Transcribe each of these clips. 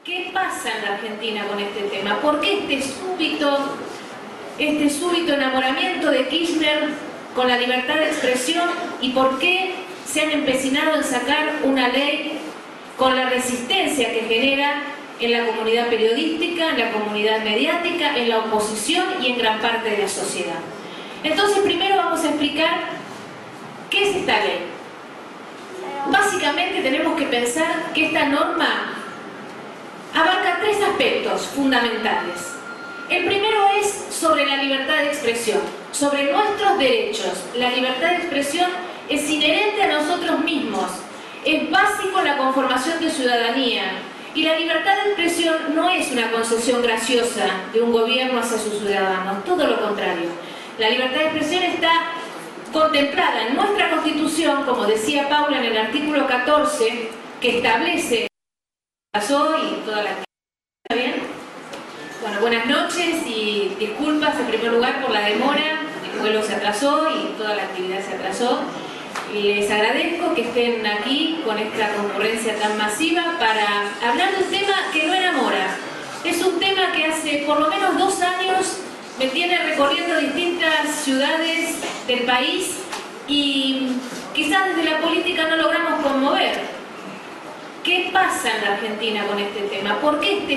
¿Qué pasa en la Argentina con este tema? ¿Por qué este súbito enamoramiento de Kirchner con la libertad de expresión y por qué se han empecinado en sacar una ley con la resistencia que genera en la comunidad periodística, en la comunidad mediática, en la oposición y en gran parte de la sociedad? Entonces, primero vamos a explicar qué es esta ley. Básicamente tenemos que pensar que esta norma abarca tres aspectos fundamentales. El primero es sobre la libertad de expresión, sobre nuestros derechos. La libertad de expresión es inherente a nosotros mismos, es básico en la conformación de ciudadanía. Y la libertad de expresión no es una concesión graciosa de un gobierno hacia sus ciudadanos, todo lo contrario. La libertad de expresión está contemplada en nuestra Constitución, como decía Paula en el artículo 14, que establece y toda la actividad. ¿Está bien? Bueno, buenas noches y disculpas en primer lugar por la demora, el vuelo se atrasó y toda la actividad se atrasó. Les agradezco que estén aquí con esta concurrencia tan masiva para hablar de un tema que no enamora. Es un tema que hace por lo menos 2 años me tiene recorriendo distintas ciudades del país y quizás desde la política no logramos conmover. ¿Qué pasa en la Argentina con este tema? ¿Por qué este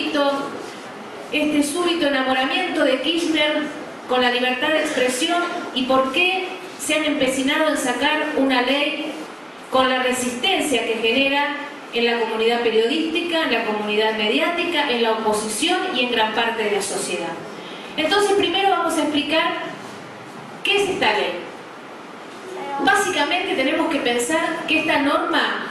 súbito enamoramiento de Kirchner con la libertad de expresión y por qué se han empecinado en sacar una ley con la resistencia que genera en la comunidad periodística, en la comunidad mediática, en la oposición y en gran parte de la sociedad? Entonces, primero vamos a explicar qué es esta ley. Básicamente tenemos que pensar que esta norma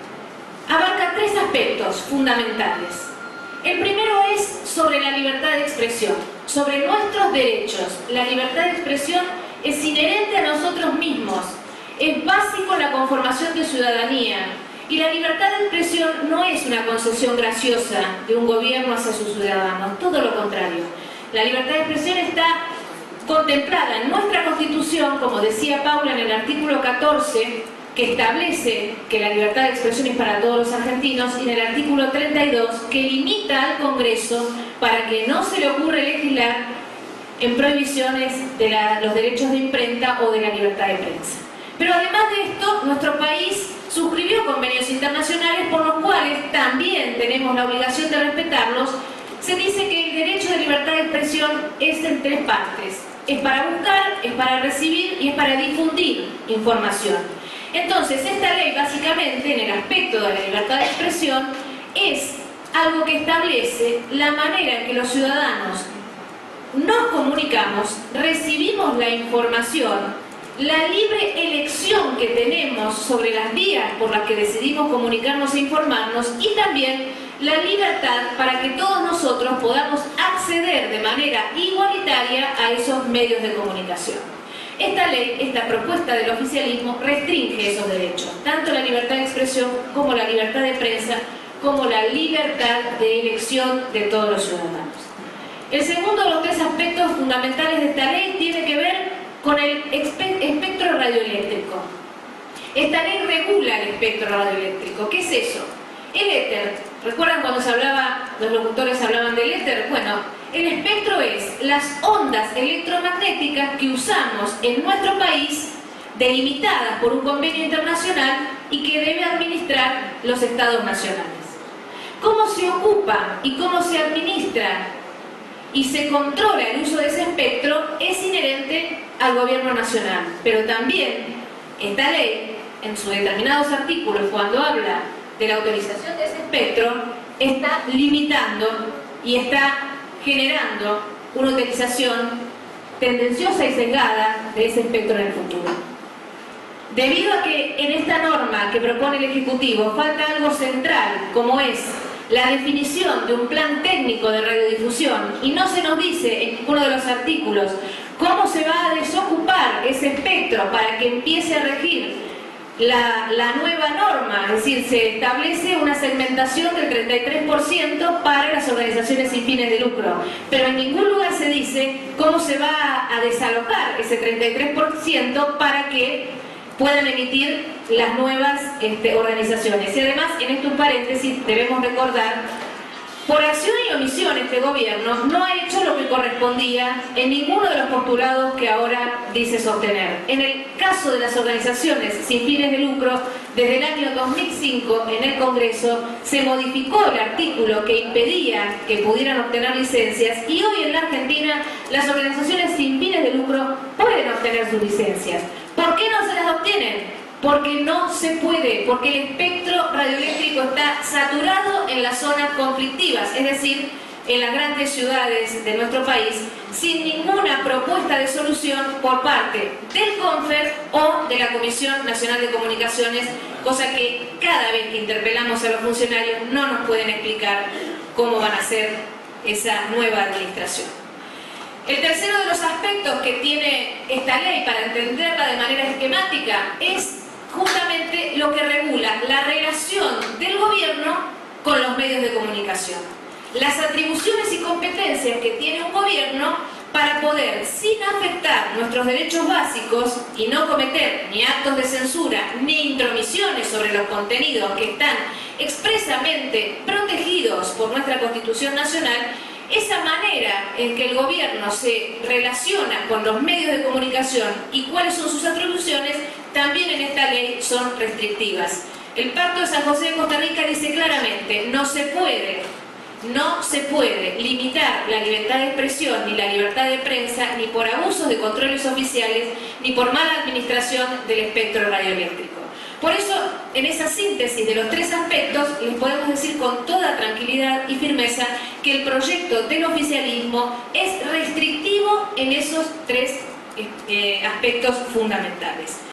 abarca tres aspectos fundamentales. El primero es sobre la libertad de expresión, sobre nuestros derechos. La libertad de expresión es inherente a nosotros mismos, es básico en la conformación de ciudadanía. Y la libertad de expresión no es una concesión graciosa de un gobierno hacia sus ciudadanos, todo lo contrario. La libertad de expresión está contemplada en nuestra Constitución, como decía Paula en el artículo 14, que establece que la libertad de expresión es para todos los argentinos, y en el artículo 32, que limita al Congreso para que no se le ocurra legislar en prohibiciones de los derechos de imprenta o de la libertad de prensa. Pero además de esto, nuestro país suscribió convenios internacionales por los cuales también tenemos la obligación de respetarlos. Se dice que el derecho de libertad de expresión es en 3 partes. Es para buscar, es para recibir y es para difundir información. Entonces, esta ley básicamente, en el aspecto de la libertad de expresión, es algo que establece la manera en que los ciudadanos nos comunicamos, recibimos la información, la libre elección que tenemos sobre las vías por las que decidimos comunicarnos e informarnos, y también la libertad para que todos nosotros podamos acceder de manera igualitaria a esos medios de comunicación. Esta ley, esta propuesta del oficialismo, restringe esos derechos, tanto la libertad de expresión como la libertad de prensa, como la libertad de elección de todos los ciudadanos. El segundo de los 3 aspectos fundamentales de esta ley tiene que ver con el espectro radioeléctrico. Esta ley regula el espectro radioeléctrico. ¿Qué es eso? El éter. ¿Recuerdan cuando los locutores hablaban del éter? Bueno, el espectro es las ondas electromagnéticas que usamos en nuestro país, delimitadas por un convenio internacional y que debe administrar los estados nacionales. ¿Cómo se ocupa y cómo se administra y se controla el uso de ese espectro? Es inherente al gobierno nacional, pero también esta ley, en sus determinados artículos, cuando habla de la autorización de ese espectro, está limitando y está generando una utilización tendenciosa y sesgada de ese espectro en el futuro. Debido a que en esta norma que propone el Ejecutivo falta algo central, como es la definición de un plan técnico de radiodifusión, y no se nos dice en ninguno de los artículos cómo se va a desocupar ese espectro para que empiece a regir la nueva norma, es decir, se establece una segmentación del 33% para las organizaciones sin fines de lucro, pero en ningún lugar se dice cómo se va a desalojar ese 33% para que puedan emitir las nuevas organizaciones. Y además, en estos paréntesis, debemos recordar Por acción y omisión este gobierno no ha hecho lo que correspondía en ninguno de los postulados que ahora dice sostener. En el caso de las organizaciones sin fines de lucro, desde el año 2005 en el Congreso se modificó el artículo que impedía que pudieran obtener licencias y hoy en la Argentina las organizaciones sin fines de lucro pueden obtener sus licencias. ¿Por qué no se las obtienen? Porque no se puede, porque el espectro radioeléctrico está saturado en las zonas conflictivas, es decir, en las grandes ciudades de nuestro país, sin ninguna propuesta de solución por parte del CONFER o de la Comisión Nacional de Comunicaciones, cosa que cada vez que interpelamos a los funcionarios no nos pueden explicar cómo van a hacer esa nueva administración. El tercero de los aspectos que tiene esta ley, para entenderla de manera esquemática, es justamente lo que regula la relación del gobierno con los medios de comunicación. Las atribuciones y competencias que tiene un gobierno para poder, sin afectar nuestros derechos básicos y no cometer ni actos de censura ni intromisiones sobre los contenidos que están expresamente protegidos por nuestra Constitución Nacional, esa manera en que el gobierno se relaciona con los medios de comunicación y cuáles son sus atribuciones, también en esta ley son restrictivas. El Pacto de San José de Costa Rica dice claramente, no se puede limitar la libertad de expresión ni la libertad de prensa ni por abusos de controles oficiales ni por mala administración del espectro radioeléctrico. Por eso, en esa síntesis de los tres aspectos, les podemos decir con toda tranquilidad y firmeza que el proyecto del oficialismo es restrictivo en esos tres aspectos fundamentales.